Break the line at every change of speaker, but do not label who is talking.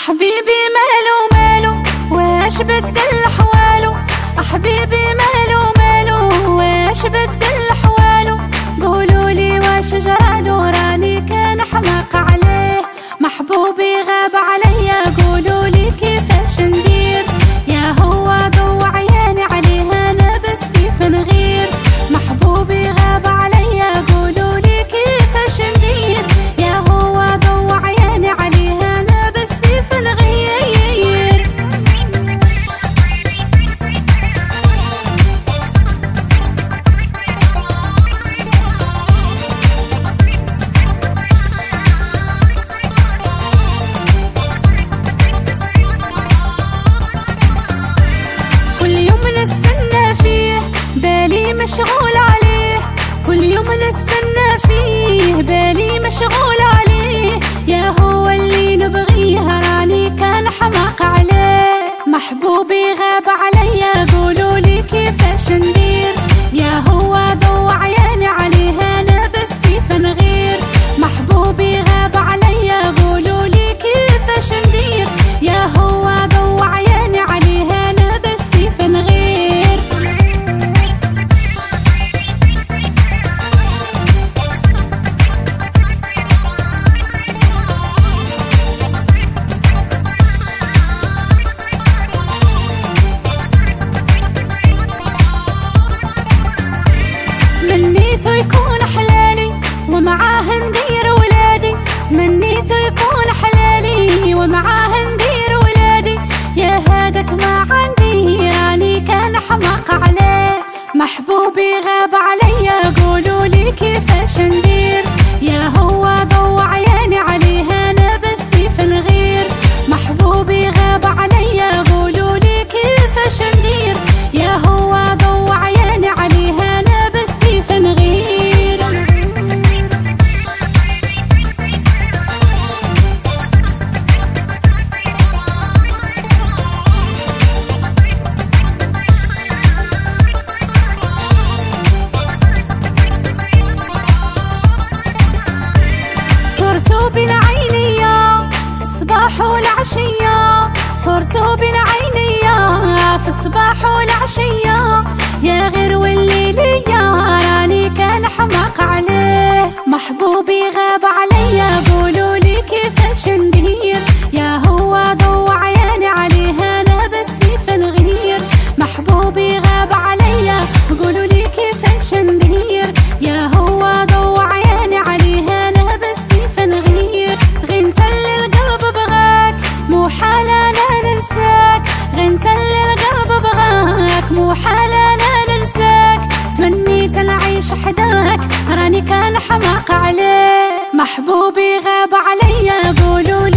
حبيبي ماله ماله واش بدل حواله، حبيبي ماله ماله واش بدل حواله، قولولي واش جرالو راني كان حماق عليه، محبوبي غاب عليا قولولي كيفاش ندير، يا هو ضو عياني عليه انا بالسيف نغير، محبوبي غاب عليا قولولي كيفاش ندير، يا هو ضو عياني عليه انا بالسيف نغير. نستنى فيه بالي مشغول عليه، كل يوم نستنى فيه بالي مشغول عليه، يا هو اللي نبغيه راني كان حماق عليه، محبوبي غاب عليا قولولي كيفاش ندير، يا هو ضو عياني عليه انا بالسيف نغير، محبوبي غاب عليا قولولي كيفاش ندير، يا هو ضو عياني عليه انا بالسيف نغير. تمنيته يكون حلالي ومعاه ندير ولادي، تمنيته يكون حلالي ومعاه ندير ولادي، يا هادك ما عندي راني كان حماق عليه، محبوبي غاب عليا قولولي كيفاش ندير، يا هو ضو عياني عليه انا بالسيف نغير، محبوبي غاب عليا قولولي كيفاش ندير، يا هو ضو عياني عليه انا بالسيف نغير. صرتو بين عينيا في الصباح والعشية، صرتو بين عينيا في الصباح والعشية، يا غير والليلية راني كان حماق عليه، محبوبي غاب عليا قولولي كيفاش ندير، يا هو ضو عياني عليه انا بالسيف نغير، محبوبي غاب عليا قولولي كيفاش ندير، يا هو ضو عياني عليه انا بالسيف نغير، غنت للقلب بغاك مو حال انا ننساك، غنت للقلب بغاك مو حال انا ننساك، تمنيت نعيش حداك راني كان حماق عليه، محبوبي غاب عليا قولولي